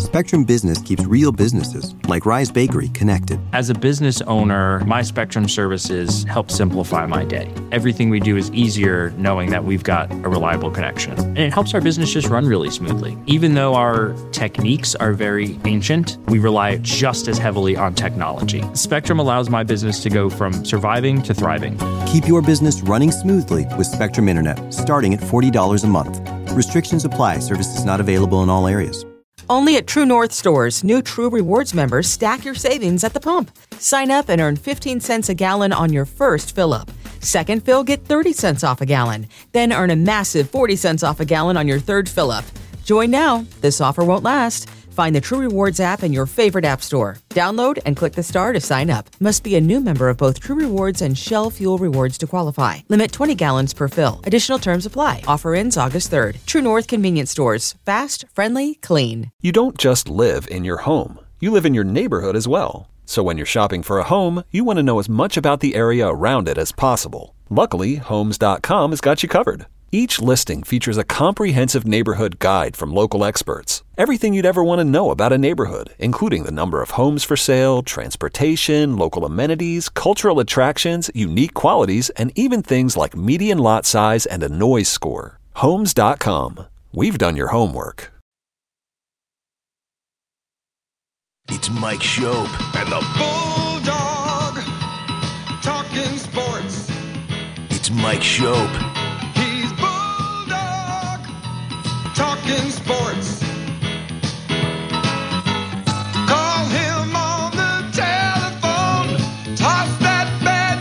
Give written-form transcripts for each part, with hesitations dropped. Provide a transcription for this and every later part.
Spectrum Business keeps real businesses, like Rise Bakery, connected. As a business owner, my Spectrum services help simplify my day. Everything we do is easier knowing that we've got a reliable connection. And it helps our business just run really smoothly. Even though our techniques are very ancient, we rely just as heavily on technology. Spectrum allows my business to go from surviving to thriving. Keep your business running smoothly with Spectrum Internet, starting at $40 a month. Restrictions apply. Services not available in all areas. Only at True North stores, new True Rewards members stack your savings at the pump. Sign up and earn 15 cents a gallon on your first fill-up. Second fill, get 30 cents off a gallon. Then earn a massive 40 cents off a gallon on your third fill-up. Join now. This offer won't last. Find the True Rewards app in your favorite app store. Download and click the star to sign up. Must be a new member of both True Rewards and Shell Fuel Rewards to qualify. Limit 20 gallons per fill. Additional terms apply. Offer ends August 3rd. True North Convenience Stores. Fast, friendly, clean. You don't just live in your home. You live in your neighborhood as well. So when you're shopping for a home, you want to know as much about the area around it as possible. Luckily, Homes.com has got you covered. Each listing features a comprehensive neighborhood guide from local experts. Everything you'd ever want to know about a neighborhood, including the number of homes for sale, transportation, local amenities, cultural attractions, unique qualities, and even things like median lot size and a noise score. Homes.com. We've done your homework. It's Mike Schopp and the Bulldog talking sports. It's Mike Schopp. Talking sports. Call him on the telephone. Toss that bad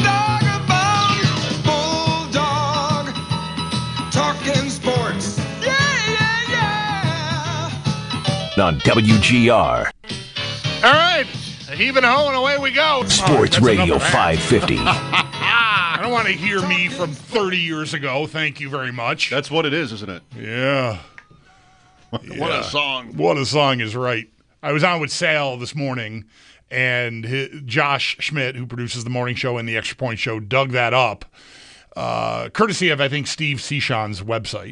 bulldog a bone. Bulldog talking sports. Yeah, yeah, yeah. On WGR. All right, heaving a hoe and away we go. Sports Radio 550. I don't want to hear me from 30 years ago. Thank you very much. That's what it is, isn't it? Yeah. What a song. What a song is right. I was on with Sal this morning, and Josh Schmidt, who produces the morning show and the Extra Point Show, dug that up, courtesy of, I think, Steve Cichon's website.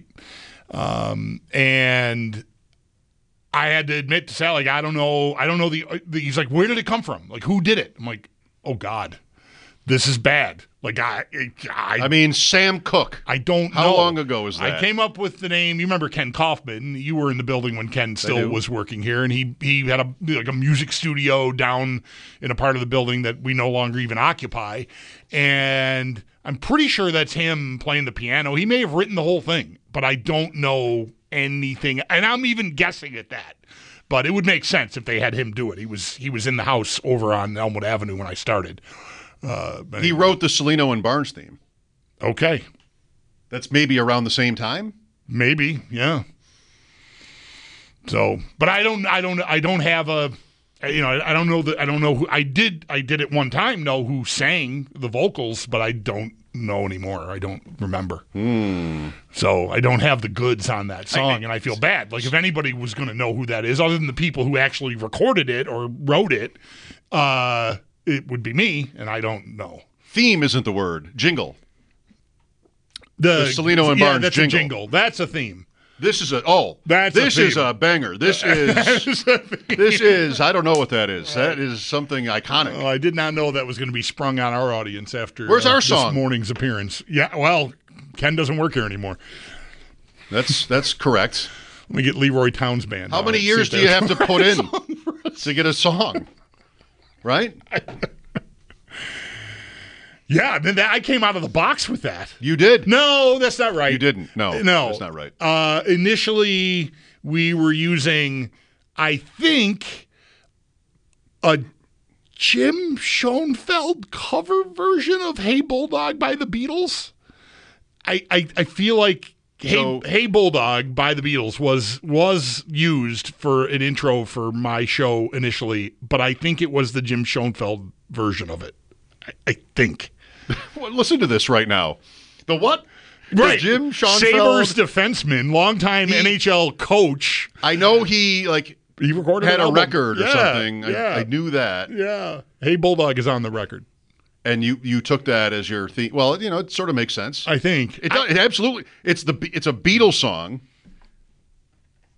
And I had to admit to Sal, like, I don't know he's like, where did it come from? Like, who did it? I'm like, oh, God. This is bad. Like I mean, Sam Cooke. I don't know. How long ago was that? I came up with the name. You remember Ken Kaufman? You were in the building when Ken still was working here, and he had a music studio down in a part of the building that we no longer even occupy. And I'm pretty sure that's him playing the piano. He may have written the whole thing, but I don't know anything. And I'm even guessing at that. But it would make sense if they had him do it. He was in the house over on Elmwood Avenue when I started. He wrote the Celino and Barnes theme. Okay. That's maybe around the same time? Maybe, yeah. So, but I don't have a, I don't know who, I did at one time know who sang the vocals, but I don't know anymore. I don't remember. So I don't have the goods on that song, and I feel bad. Like, if anybody was going to know who that is, other than the people who actually recorded it or wrote it, it would be me, and I don't know. Theme isn't the word. Jingle. The Celino and Barnes that's jingle. A jingle. That's a theme. This is a banger. This is I don't know what that is. That is something iconic. I did not know that was going to be sprung on our audience after Where's our song? This morning's appearance. Yeah, well, Ken doesn't work here anymore. That's correct. Let me get Leroy Towns Band. How many years do you have to put in to get a song? Right? Yeah, then I came out of the box with that. You did? No, that's not right. You didn't? No, that's not right. Initially, we were using, I think, a Jim Schoenfeld cover version of Hey Bulldog by the Beatles. I feel like Hey Bulldog by the Beatles was used for an intro for my show initially, but I think it was the Jim Schoenfeld version of it. I think. Well, listen to this right now. The what? Right. Jim Schoenfeld. Sabres defenseman, longtime NHL coach. I know he recorded had an a album. record or something. Yeah. I knew that. Yeah. Hey Bulldog is on the record. And you took that as your theme. Well, it sort of makes sense. I think. It absolutely. It's a Beatles song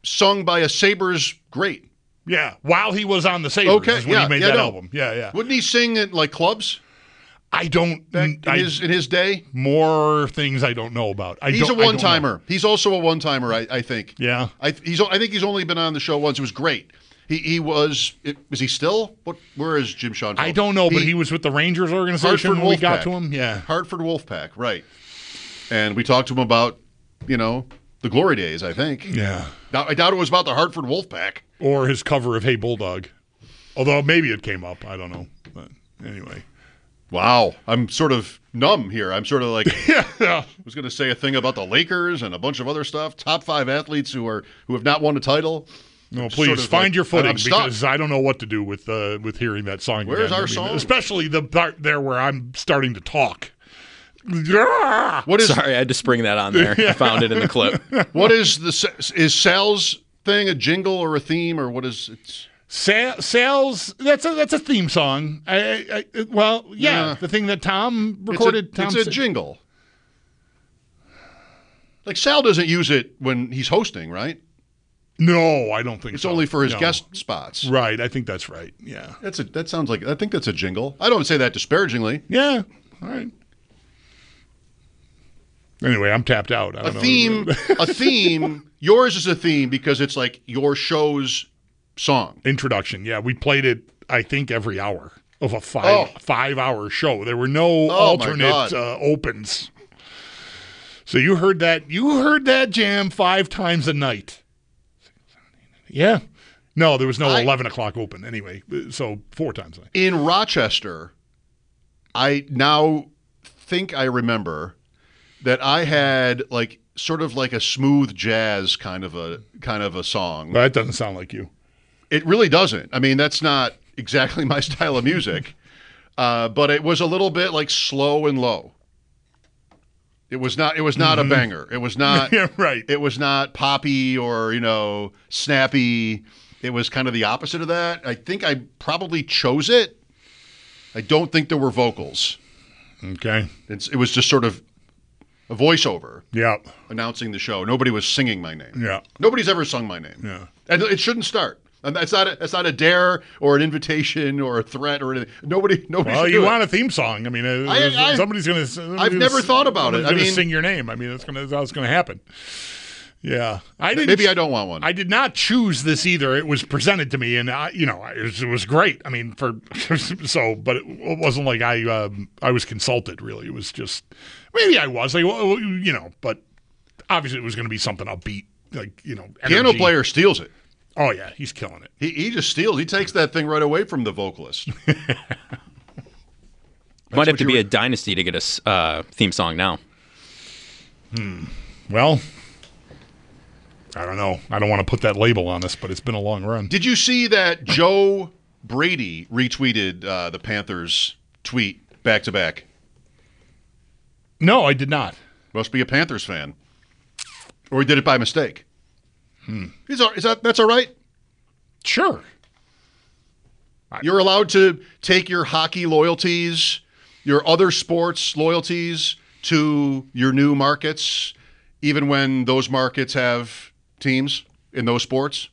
sung by a Sabres great. Yeah, while he was on the Sabres is when he made that album. Yeah. Wouldn't he sing at like clubs? I don't. In his day? More things I don't know about. He's a one-timer. He's also a one-timer, I think. Yeah. I think he's only been on the show once. It was great. He was he still? Where is Jim Schoenfeld? I don't know, but he was with the Rangers organization Hartford when we Wolfpack. got to him. Yeah. Hartford Wolfpack, right. And we talked to him about, the glory days, I think. Yeah. Now, I doubt it was about the Hartford Wolfpack. Or his cover of Hey Bulldog. Although maybe it came up. I don't know. But anyway. Wow. I'm sort of numb here. I'm sort of like, Yeah. I was going to say a thing about the Lakers and a bunch of other stuff. Top 5 athletes who have not won a title. No, please sort of find your footing I'm stuck. because I don't know what to do with hearing that song. Where's again. our song? Especially the part there where I'm starting to talk. What is? Sorry, I had to spring that on there. I found it in the clip. What is Sal's thing? A jingle or a theme or what is it? Sales. That's a theme song. The thing that Tom recorded. It's a jingle. Like Sal doesn't use it when he's hosting, right? No, I don't think it's so. only for his guest spots. Right, I think that's right. Yeah. That sounds like I think that's a jingle. I don't say that disparagingly. Yeah. All right. Anyway, I'm tapped out. I don't know. A theme. Yours is a theme because it's like your show's song. Introduction. Yeah, we played it, I think, every hour of a 5-hour show. There were no alternate opens. So you heard that jam 5 times a night. Yeah. No, there was no 11 o'clock open anyway. So 4 times a night. In Rochester, I now think I remember that I had like sort of like a smooth jazz kind of a song. That doesn't sound like you. It really doesn't. I mean, that's not exactly my style of music. But it was a little bit like slow and low. It was not a banger. It was not right. It was not poppy or, snappy. It was kind of the opposite of that. I think I probably chose it. I don't think there were vocals. Okay. It was just sort of a voiceover. Yeah. Announcing the show. Nobody was singing my name. Yeah. Nobody's ever sung my name. Yeah. And it shouldn't start. And that's not a dare or an invitation or a threat or anything. Nobody. Well, you want a theme song? I mean, somebody's going to. I've never thought about it. I mean, sing your name. I mean, that's going to happen. Yeah, Maybe I don't want one. I did not choose this either. It was presented to me, and it was great. I mean, but it wasn't like I was consulted. Really, it was just maybe I was but obviously it was going to be something upbeat, like energy. Piano player steals it. Oh yeah, he's killing it. He just steals. He takes that thing right away from the vocalist. Might have to be a dynasty to get a theme song now. Well, I don't know. I don't want to put that label on us, but it's been a long run. Did you see that Joe Brady retweeted the Panthers tweet back to back? No, I did not. Must be a Panthers fan, or he did it by mistake. That's all right? Sure. You're allowed to take your hockey loyalties, your other sports loyalties to your new markets, even when those markets have teams in those sports?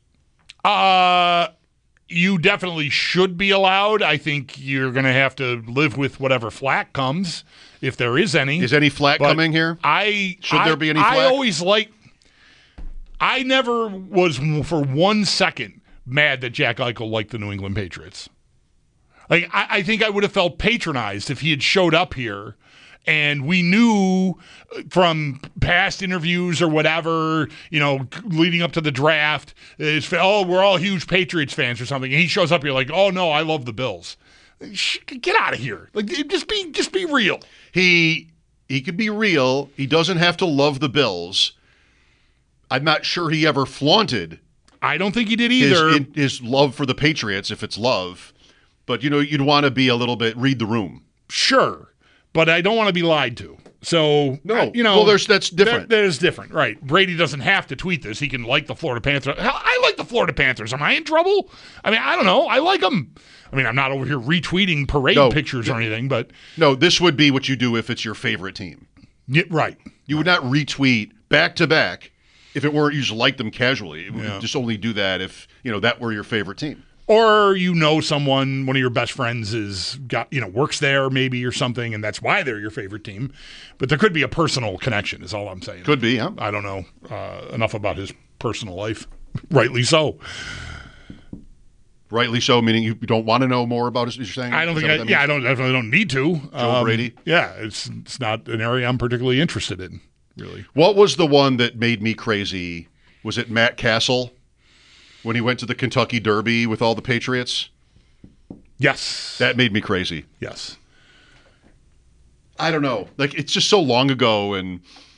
You definitely should be allowed. I think you're going to have to live with whatever flack comes, if there is any. Is any flack coming here? Should there be any flack? I never was for 1 second mad that Jack Eichel liked the New England Patriots. Like, I think I would have felt patronized if he had showed up here and we knew from past interviews or whatever, leading up to the draft, we're all huge Patriots fans or something. And he shows up here like, oh, no, I love the Bills. Get out of here. Like, just be real. He could be real. He doesn't have to love the Bills. I'm not sure he ever flaunted. I don't think he did either. His love for the Patriots, if it's love. But, you'd want to be a little bit, read the room. Sure. But I don't want to be lied to. So, no. Well, that's different. That is different, right. Brady doesn't have to tweet this. He can like the Florida Panthers. Hell, I like the Florida Panthers. Am I in trouble? I mean, I don't know. I like them. I mean, I'm not over here retweeting parade pictures or anything, but. No, this would be what you do if it's your favorite team. Yeah, right. You would not retweet back-to-back if it weren't you just liked them casually. You would just only do that if that were your favorite team. Or someone, one of your best friends works there maybe or something, and that's why they're your favorite team. But there could be a personal connection, is all I'm saying. Could be, yeah. I don't know enough about his personal life. Rightly so. Rightly so, meaning you don't want to know more about it, you're saying? I don't think I definitely don't need to. Joe Brady? Yeah, it's not an area I'm particularly interested in, really. What was the one that made me crazy? Was it Matt Castle? When he went to the Kentucky Derby with all the Patriots? Yes. That made me crazy. Yes. I don't know. Like, it's just so long ago, and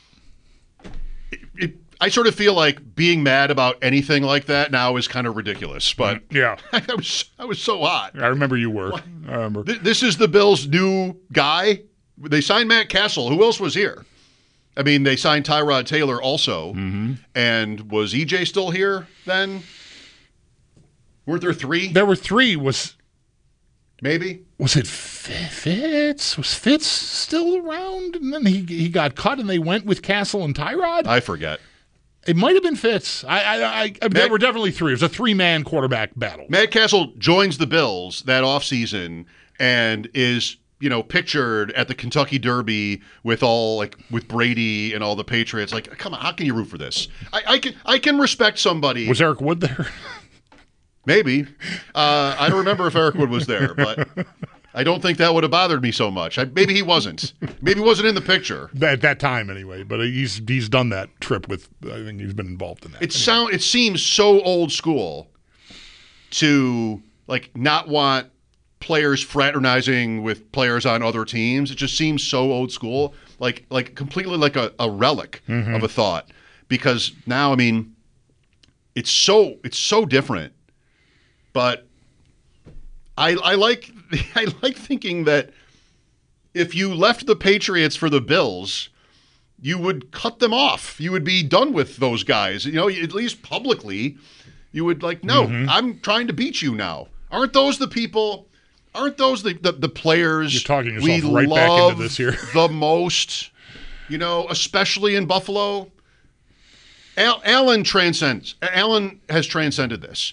I sort of feel like being mad about anything like that now is kind of ridiculous. But yeah, I was so hot. I remember you were. I remember. This is the Bills' new guy. They signed Matt Castle. Who else was here? I mean, they signed Tyrod Taylor also. Mm-hmm. And was EJ still here then? Weren't there 3? There were 3. Maybe? Was it Fitz? Was Fitz still around? And then he got cut and they went with Castle and Tyrod? I forget. It might have been Fitz. There were definitely 3. It was a 3-man quarterback battle. Matt Castle joins the Bills that offseason and is, pictured at the Kentucky Derby with Brady and all the Patriots. Like, come on, how can you root for this? I can respect somebody. Was Eric Wood there? Maybe. I don't remember if Eric Wood was there, but I don't think that would have bothered me so much. Maybe he wasn't. Maybe he wasn't in the picture. At that time, anyway. But he's done that trip with, I think he's been involved in that. It seems so old school to, not want players fraternizing with players on other teams. It just seems so old school, like completely like a relic of a thought. Because now, I mean, it's so different. But I like thinking that if you left the Patriots for the Bills, you would cut them off. You would be done with those guys. At least publicly, you would no, I'm trying to beat you now. Aren't those the people? Aren't those the players You're talking yourself right back into this here. The most, especially in Buffalo? Allen has transcended this.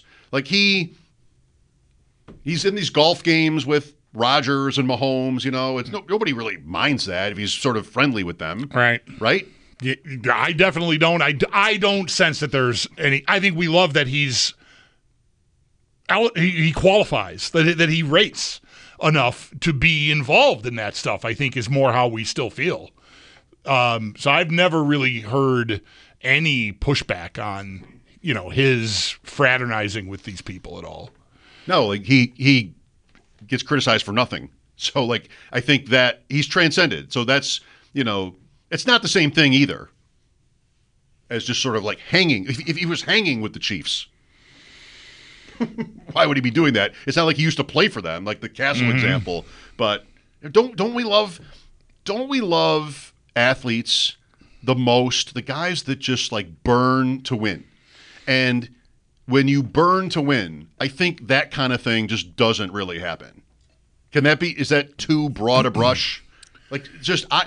He's in these golf games with Rodgers and Mahomes, nobody really minds that if he's sort of friendly with them. Right? Yeah, I definitely don't. I don't sense that there's any. I think we love that he qualifies, that he rates enough to be involved in that stuff, I think is more how we still feel. So I've never really heard any pushback on, his fraternizing with these people at all. No, he gets criticized for nothing. So I think that he's transcended. So that's, it's not the same thing either as just sort of hanging. If he was hanging with the Chiefs, why would he be doing that? It's not like he used to play for them, like the Castle example. But don't we love athletes the most? The guys that just burn to win. And when you burn to win, I think that kind of thing just doesn't really happen. Is that too broad a brush? I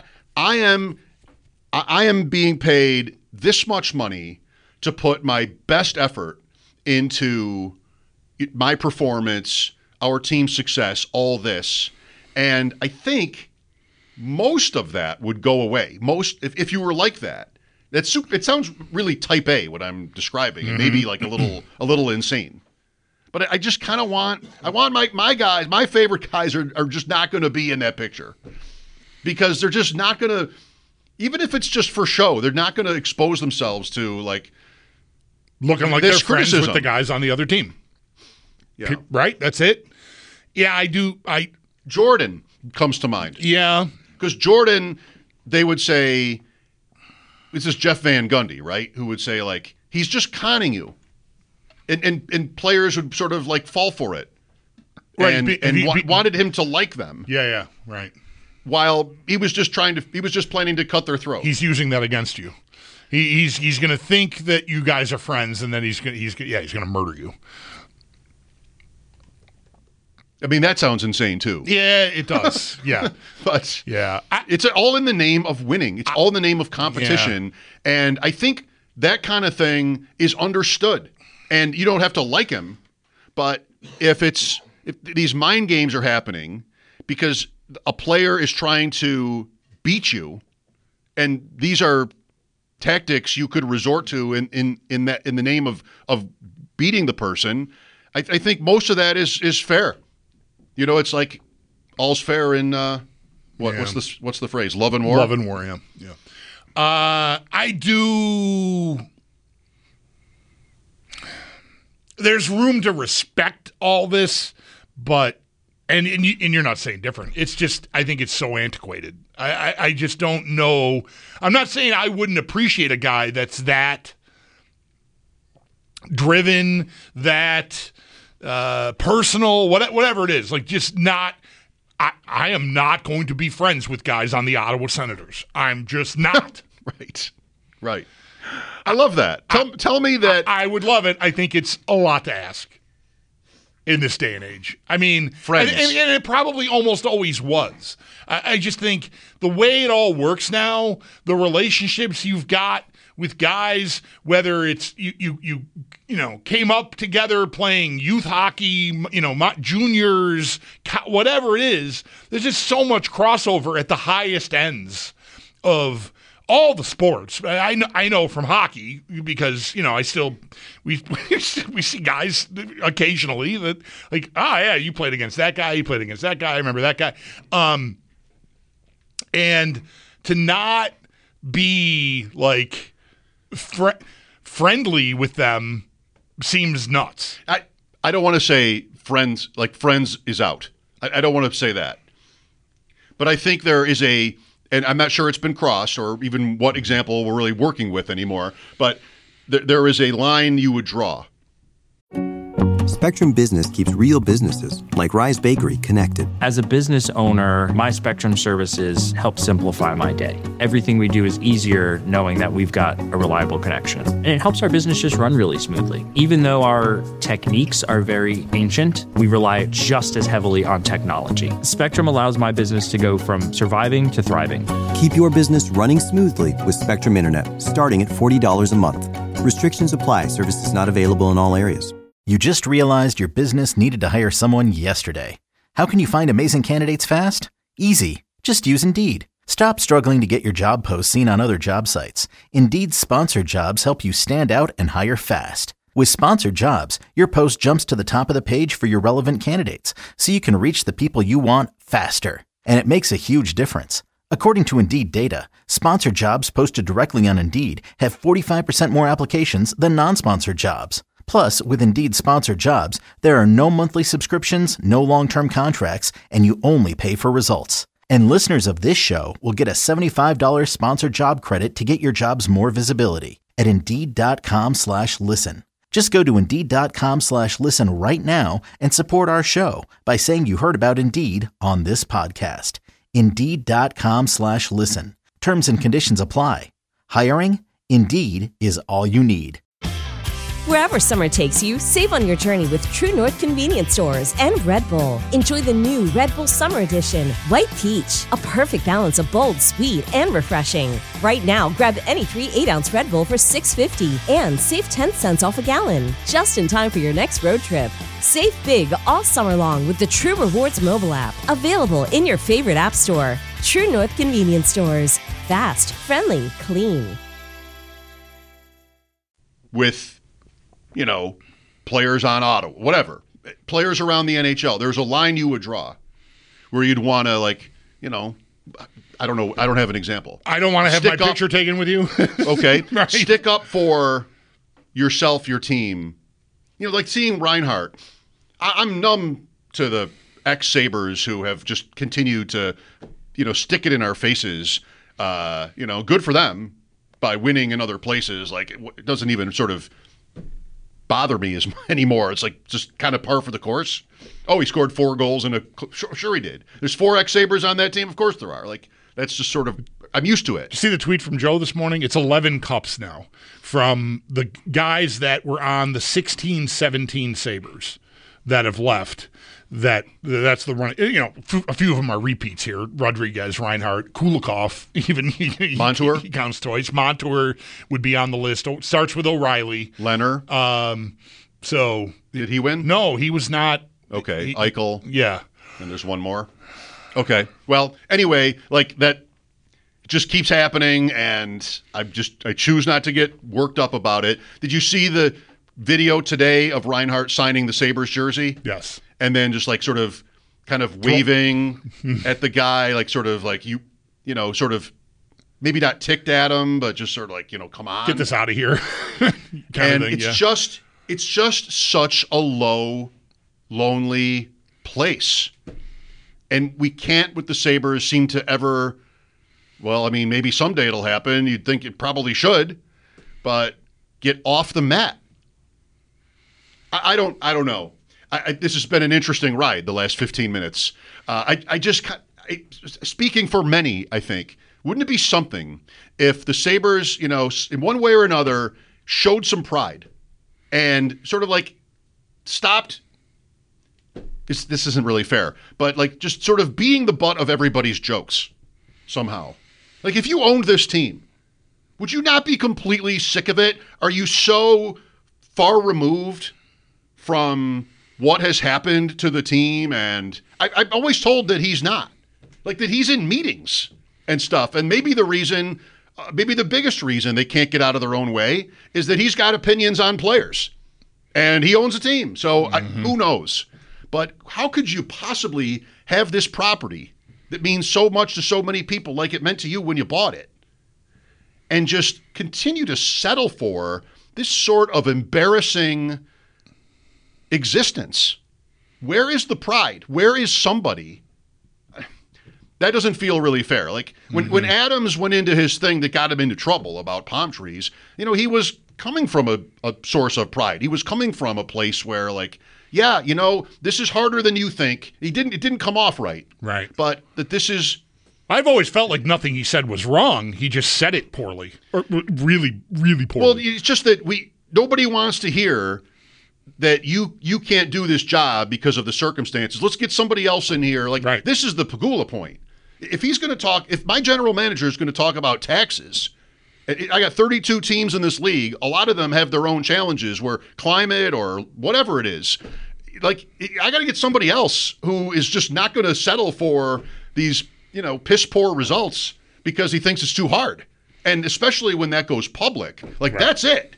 am being paid this much money to put my best effort into my performance, our team's success, all this. And I think most of that would go away. If you were like that. It sounds really type A what I'm describing, and maybe a little insane. But I just kind of want my guys, my favorite guys are just not going to be in that picture because they're just not going to, even if it's just for show, they're not going to expose themselves to looking like they're friends with the guys on the other team. Yeah. Right? That's it. Yeah, I do. Jordan comes to mind. Yeah. Because Jordan, they would say, this is Jeff Van Gundy, right? Who would say he's just conning you. And players would sort of fall for it. Right. And wanted him to like them. Yeah, right. While he was just planning to cut their throat. He's using that against you. He's going to think that you guys are friends, and then he's going to murder you. I mean, that sounds insane too. Yeah, it does. Yeah. But yeah, it's all in the name of winning. It's all in the name of competition. Yeah. And I think that kind of thing is understood. And you don't have to like him, but if these mind games are happening because a player is trying to beat you, and these are tactics you could resort to in the name of beating the person, I think most of that is fair. You know, it's like all's fair in what's the phrase? Love and war. Love and war. Yeah. I do. There's room to respect all this, but and you're not saying different. It's just I think it's so antiquated. I just don't know. I'm not saying I wouldn't appreciate a guy that's that driven, that personal, whatever it is. Like just not. I am not going to be friends with guys on the Ottawa Senators. I'm just not. Right. I love that. Tell me that. I would love it. I think it's a lot to ask in this day and age. I mean, friends. And it probably almost always was. I just think the way it all works now, the relationships you've got with guys, whether it's you came up together playing youth hockey, juniors, whatever it is, there's just so much crossover at the highest ends of all the sports. I know from hockey because we see guys occasionally that like, you played against that guy, I remember that guy, and to not be like friendly with them seems nuts. I don't want to say friends is out. I don't want to say that, but I think there is and I'm not sure it's been crossed or even what example we're really working with anymore, but there is a line you would draw. Spectrum Business keeps real businesses, like Rise Bakery, connected. As a business owner, my Spectrum services help simplify my day. Everything we do is easier knowing that we've got a reliable connection. And it helps our business just run really smoothly. Even though our techniques are very ancient, we rely just as heavily on technology. Spectrum allows my business to go from surviving to thriving. Keep your business running smoothly with Spectrum Internet, starting at $40 a month. Restrictions apply. Services not available in all areas. You just realized your business needed to hire someone yesterday. How can you find amazing candidates fast? Easy. Just use Indeed. Stop struggling to get your job posts seen on other job sites. Indeed's sponsored jobs help you stand out and hire fast. With sponsored jobs, your post jumps to the top of the page for your relevant candidates, so you can reach the people you want faster. And it makes a huge difference. According to Indeed data, sponsored jobs posted directly on Indeed have 45% more applications than non-sponsored jobs. Plus, with Indeed sponsored jobs, there are no monthly subscriptions, no long-term contracts, and you only pay for results. And listeners of this show will get a $75 sponsored job credit to get your jobs more visibility at Indeed.com/listen. Just go to Indeed.com/listen right now and support our show by saying you heard about Indeed on this podcast. Indeed.com/listen. Terms and conditions apply. Hiring? Indeed is all you need. Wherever summer takes you, save on your journey with True North Convenience Stores and Red Bull. Enjoy the new Red Bull Summer Edition, White Peach, a perfect balance of bold, sweet, and refreshing. Right now, grab any 3 8-ounce Red Bull for $6.50 and save 10 cents off a gallon, just in time for your next road trip. Save big all summer long with the True Rewards mobile app, available in your favorite app store. True North Convenience Stores. Fast, friendly, clean. With players on Ottawa, whatever, players around the NHL, there's a line you would draw where you'd want to, I don't know. I don't have an example. I don't want to have my picture taken with you. Okay. Right. Stick up for yourself, your team. Like seeing Reinhart. I'm numb to the ex-Sabres who have just continued to, stick it in our faces. Good for them by winning in other places. Like, it doesn't even sort of bother me anymore. It's like just kind of par for the course. Oh, he scored 4 goals in sure he did. There's 4 ex-Sabres on that team. Of course there are. Like, that's just sort of, I'm used to it. Did you see the tweet from Joe this morning? It's 11 cups now from the guys that were on the 16-17 Sabres that have left. That's the run. A few of them are repeats here. Rodriguez, Reinhart, Kulikov, even Montour. He counts twice. Montour would be on the list. Starts with O'Reilly. Leonard. So did he win? No, he was not. Okay, Eichel. Yeah. And there's one more. Okay. Well, anyway, like that just keeps happening, and I choose not to get worked up about it. Did you see the video today of Reinhart signing the Sabres jersey? Yes. And then just like sort of kind of waving at the guy, like sort of like sort of maybe not ticked at him, but just sort of like, come on. Get this out of here. And it's just such a low, lonely place. And we can't, with the Sabres, seem to ever, well, I mean, maybe someday it'll happen. You'd think it probably should, but get off the mat. I don't know. This has been an interesting ride the last 15 minutes. Speaking for many, I think, wouldn't it be something if the Sabres, in one way or another, showed some pride and sort of like stopped. This isn't really fair, but like just sort of being the butt of everybody's jokes somehow. Like if you owned this team, would you not be completely sick of it? Are you so far removed from what has happened to the team? And I'm always told that he's not. Like that he's in meetings and stuff. And maybe the reason, maybe the biggest reason they can't get out of their own way is that he's got opinions on players. And he owns a team. So who knows? But how could you possibly have this property that means so much to so many people like it meant to you when you bought it and just continue to settle for this sort of embarrassing existence? Where is the pride? Where is somebody? That doesn't feel really fair. Like when Adams went into his thing that got him into trouble about palm trees, he was coming from a source of pride. He was coming from a place where like, yeah, this is harder than you think. It didn't come off right. Right. But that this is. I've always felt like nothing he said was wrong. He just said it poorly, or really, really poorly. Well, it's just that nobody wants to hear that you can't do this job because of the circumstances. Let's get somebody else in here. Like right. This is the Pegula point. If he's going to talk, if my general manager is going to talk about taxes, I got 32 teams in this league. A lot of them have their own challenges where climate or whatever it is. Like, I got to get somebody else who is just not going to settle for these, piss poor results because he thinks it's too hard. And especially when that goes public, like right. That's it.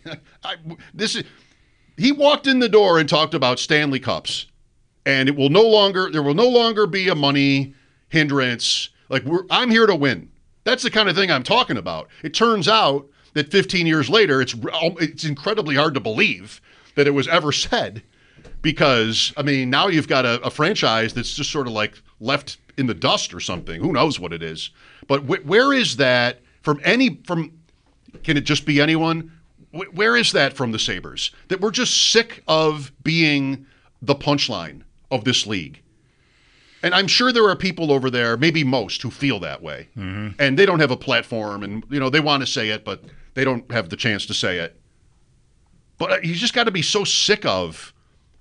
He walked in the door and talked about Stanley Cups, and there will no longer be a money hindrance. Like I'm here to win. That's the kind of thing I'm talking about. It turns out that 15 years later, it's incredibly hard to believe that it was ever said because, I mean, now you've got a franchise that's just sort of like left in the dust or something. Who knows what it is? But where is that from can it just be anyone? Where is that from the Sabres? That we're just sick of being the punchline of this league. And I'm sure there are people over there, maybe most, who feel that way. Mm-hmm. And they don't have a platform and, they want to say it, but they don't have the chance to say it. But you just got to be so sick of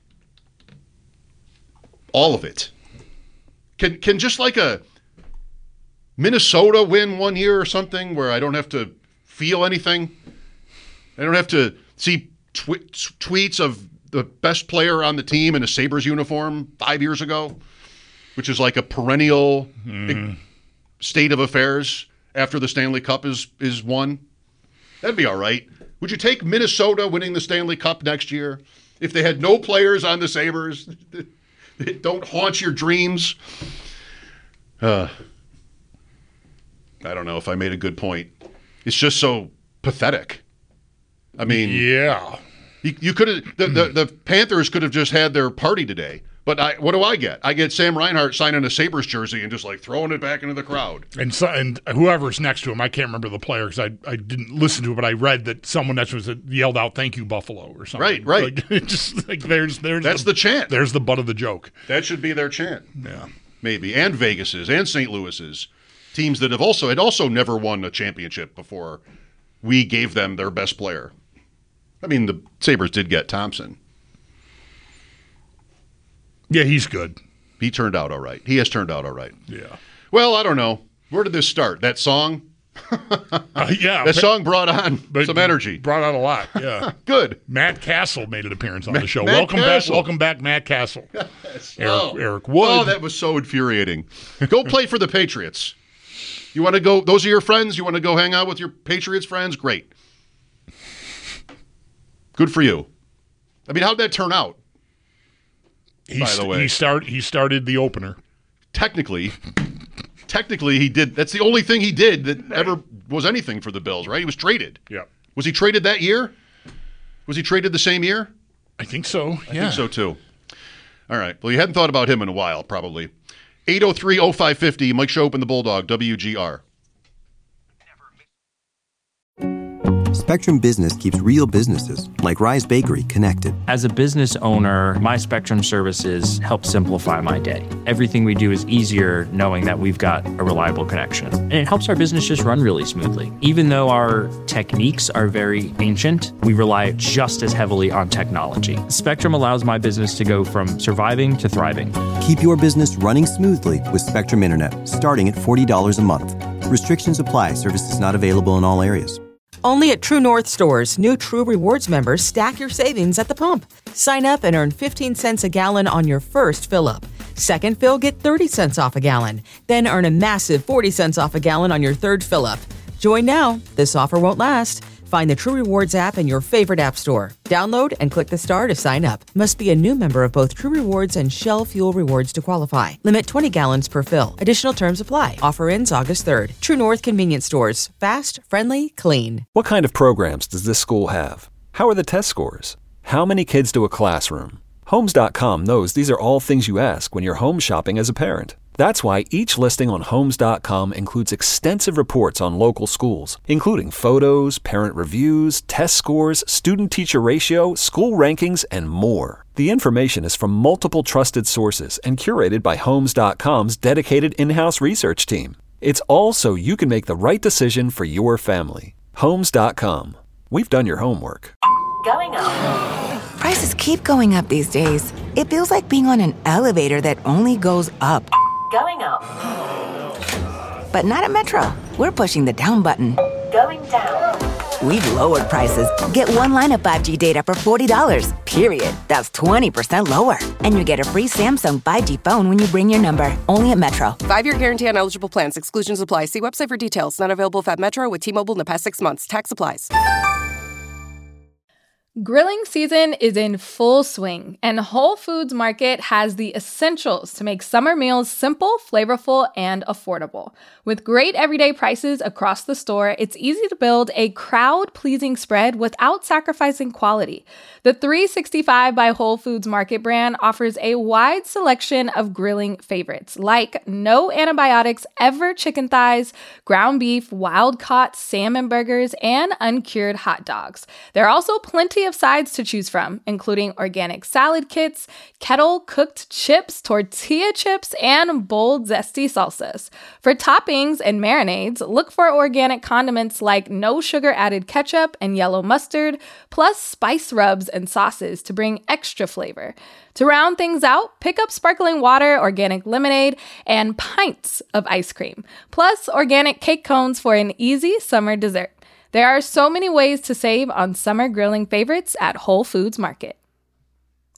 all of it. Can just like a Minnesota win one year or something where I don't have to feel anything? I don't have to see tweets of the best player on the team in a Sabres uniform 5 years ago, which is like a perennial state of affairs after the Stanley Cup is won. That'd be all right. Would you take Minnesota winning the Stanley Cup next year if they had no players on the Sabres that don't haunt your dreams? I don't know if I made a good point. It's just so pathetic. I mean, yeah, you could have the Panthers could have just had their party today. But what do I get? I get Sam Reinhart signing a Sabres jersey and just like throwing it back into the crowd. And whoever's next to him, I can't remember the player because I didn't listen to it, but I read that someone next was yelled out "Thank you, Buffalo" or something. Right. Like, just like there's that's the chant. There's the butt of the joke. That should be their chant. Yeah, maybe. And Vegas's and St. Louis's teams that had also never won a championship before we gave them their best player. I mean, the Sabres did get Thompson. Yeah, he's good. He turned out all right. He has turned out all right. Yeah. Well, I don't know. Where did this start? That song? Yeah. That song brought on some energy. Brought on a lot, yeah. Good. Matt Castle made an appearance on the show. Matt Castle. Welcome back, Matt Castle. Yes. Eric Wood. Oh, that was so infuriating. Go play for the Patriots. You want to go, those are your friends? You want to go hang out with your Patriots friends? Great. Good for you. I mean, how'd that turn out? By the way. He started the opener. Technically, he did. That's the only thing he did that ever was anything for the Bills, right? He was traded. Yeah. Was he traded that year? Was he traded the same year? I think so, I think so, too. All right. Well, you hadn't thought about him in a while, probably. 803-0550, Mike Shope and the Bulldog, WGR. Spectrum Business keeps real businesses, like Rise Bakery, connected. As a business owner, my Spectrum services help simplify my day. Everything we do is easier knowing that we've got a reliable connection. And it helps our business just run really smoothly. Even though our techniques are very ancient, we rely just as heavily on technology. Spectrum allows my business to go from surviving to thriving. Keep your business running smoothly with Spectrum Internet, starting at $40 a month. Restrictions apply. Services not available in all areas. Only at True North stores, new True Rewards members stack your savings at the pump. Sign up and earn 15 cents a gallon on your first fill-up. Second fill, get 30 cents off a gallon. Then earn a massive 40 cents off a gallon on your third fill-up. Join now. This offer won't last. Find the True Rewards app in your favorite app store. Download and click the star to sign up. Must be a new member of both True Rewards and Shell Fuel Rewards to qualify. Limit 20 gallons per fill. Additional terms apply. Offer ends August 3rd. True North Convenience Stores. Fast, friendly, clean. What kind of programs does this school have? How are the test scores? How many kids do a classroom? Homes.com knows these are all things you ask when you're home shopping as a parent. That's why each listing on Homes.com includes extensive reports on local schools, including photos, parent reviews, test scores, student-teacher ratio, school rankings, and more. The information is from multiple trusted sources and curated by Homes.com's dedicated in-house research team. It's all so you can make the right decision for your family. Homes.com. We've done your homework. Going up. Prices keep going up these days. It feels like being on an elevator that only goes up. Going up. But not at Metro. We're pushing the down button. Going down. We've lowered prices. Get one line of 5G data for $40, period. That's 20% lower. And you get a free Samsung 5G phone when you bring your number. Only at Metro. 5-year guarantee on eligible plans. Exclusions apply. See website for details. Not available at Metro with T-Mobile in the past 6 months. Tax applies. Grilling season is in full swing, and Whole Foods Market has the essentials to make summer meals simple, flavorful, and affordable. With great everyday prices across the store, it's easy to build a crowd-pleasing spread without sacrificing quality. The 365 by Whole Foods Market brand offers a wide selection of grilling favorites, like no antibiotics ever chicken thighs, ground beef, wild-caught salmon burgers, and uncured hot dogs. There are also plenty of sides to choose from, including organic salad kits, kettle-cooked chips, tortilla chips, and bold, zesty salsas. For toppings and marinades, look for organic condiments like no sugar-added ketchup and yellow mustard, plus spice rubs and sauces to bring extra flavor. To round things out, pick up sparkling water, organic lemonade, and pints of ice cream, plus organic cake cones for an easy summer dessert. There are so many ways to save on summer grilling favorites at Whole Foods Market.